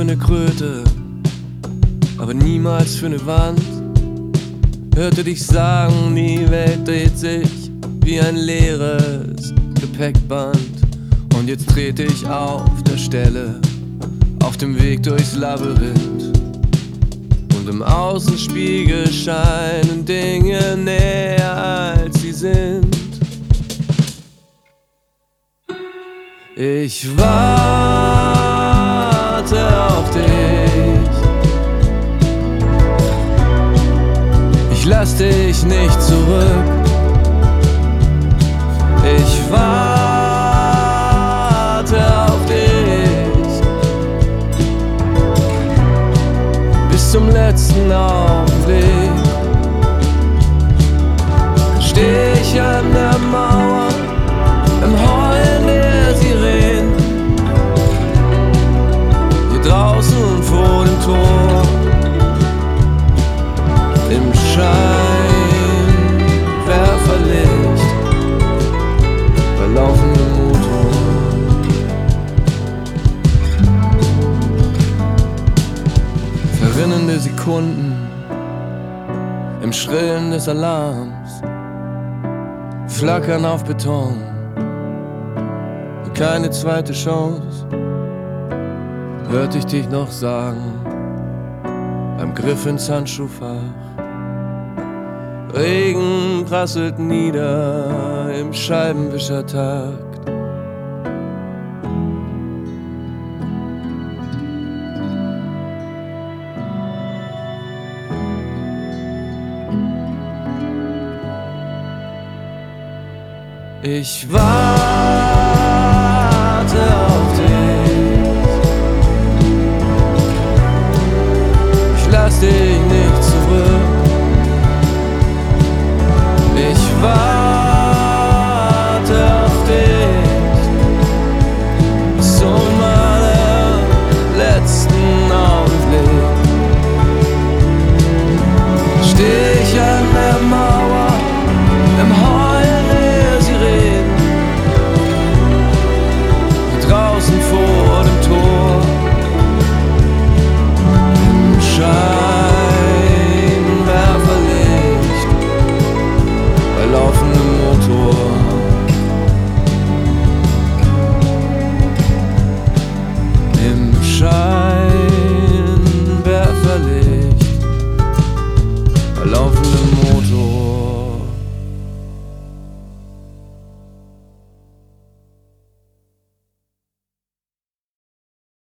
ne Kröte, aber niemals für ne Wand. Hörte dich sagen, die Welt dreht sich wie ein leeres Gepäckband. Und jetzt trete ich auf der Stelle, auf dem Weg durchs Labyrinth. Und im Außenspiegel scheinen Dinge näher als sie sind. Ich warte auf dich, ich lass dich nicht zurück. Ich warte auf dich bis zum letzten Augenblick. Steh ich an der Mauer im Heulen der Sirenen, hier draußen vor dem Tor, im Scheinwerferlicht bei laufendem Motor. Verrinnende Sekunden im Schrillen des Alarms, Flackern auf Beton, keine zweite Chance, hörte ich dich noch sagen, beim Griff ins Handschuhfach. Regen prasselt nieder im Scheibenwischertakt. Ich warte auf dich, ich lass dich nicht zurück. Ich warte auf dich bis zum allerletzten Augenblick. Steh ich an der Mauer im Heulen der Sirenen, draußen vor dem Tor, im Scheinwerferlicht bei laufendem Motor. Im Scheinwerferlicht bei laufendem Motor.